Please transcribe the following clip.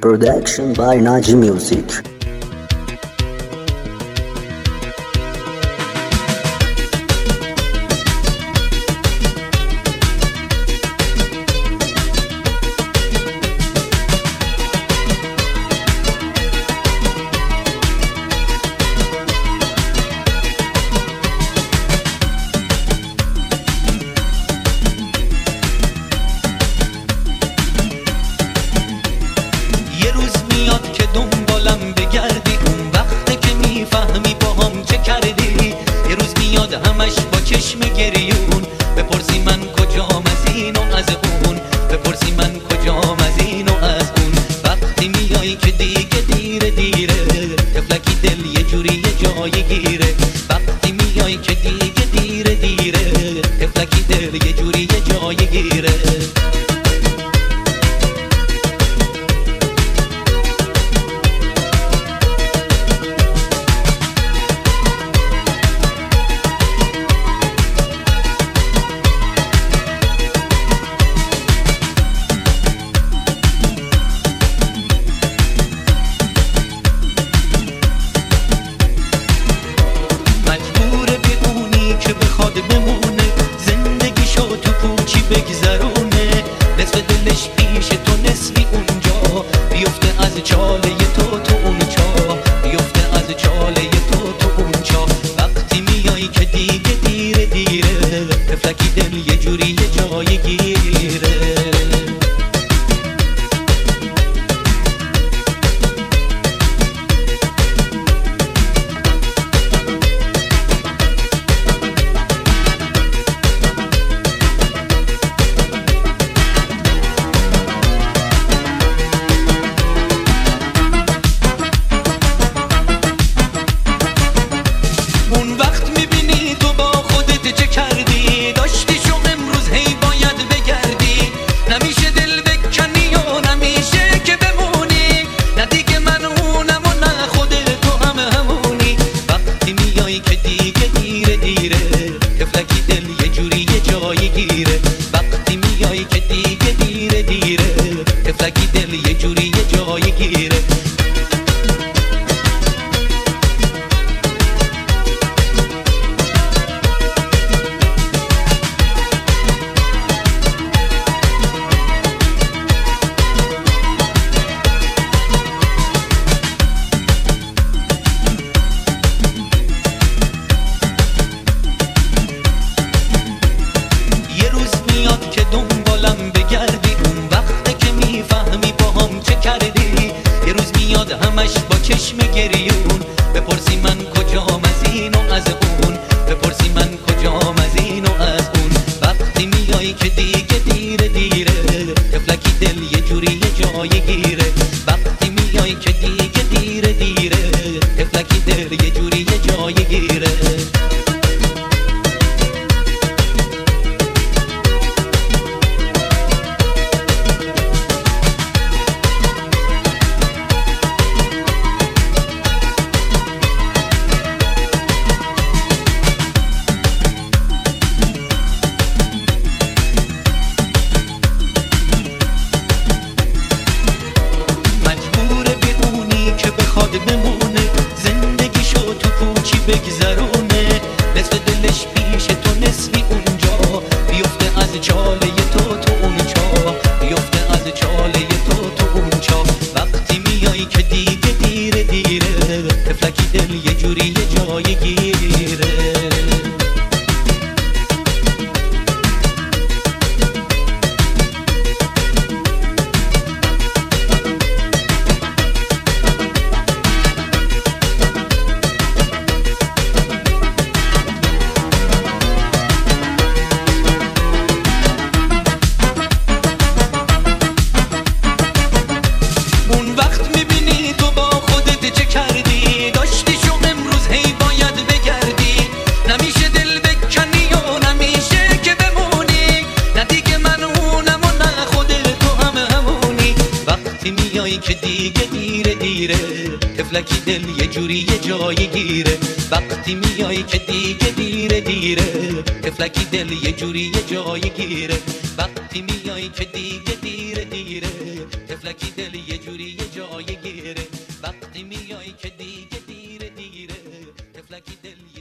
Production by Naji Music. که دنبالم بگردی اون وقته که میفهمی با هم چه کردی. یه روز میاد همش با چشم گریون، بپرسی من کجام از این و از اون، بپرسی من کجام از این و از اون. وقتی میای که دیگه دیره دیره، تفلکی دل یه جوری یه جای گیره. وقتی میای که دیگه دیره دیره، تفلکی دل یه جوری یه جای گیره. بمونه زندگیشو تو پوچی بگذرونه، نصف دلش پیش تو نصفی اونجا، بیفته از چاله تو اونجا، بیفته از چاله تو اونجا. وقتی میای که دیگه دیره دیره، تفلکی دل یه جوری یه جای گیره. وقتی میای که دیگه دیره دیره، تفلکی دل یه جوری یه جای گیره. که دنبالم بگردی اون وقته که میفهمی با هم چه کردی. یه روز میاد همش با چشم گریون، بپرسی من کجام از این و از اون، بپرسی من کجام از این و از اون. وقتی میای که دیگه دیره دیره، تفلکی دل یه جوری یه جای گیره. وقتی میای که دیگه دیره دیره، تفلکی دل یه جوری یه جای گیره. بمونه زندگیشو تو پوچی بگذرونه، نصف دلش پیش تو نصفی اونجا، بیفته از چاله تو اونجا، بیفته از چاله تو اونجا. وقتی میای که دیگه دیره دیره، تفلکی دل یه جوری یه جای گیره. که دیگه دیره دیره، تفلکی دل یه جوری یه جای گیره. وقتی میای که دیگه دیره دیره، تفلکی دل یه جوری یه جای گیره. وقتی میای که دیگه دیره دیره، تفلکی تفلکی دل یه جوری یه جای گیره وقتی میای که دیگه دیره تفلکی دل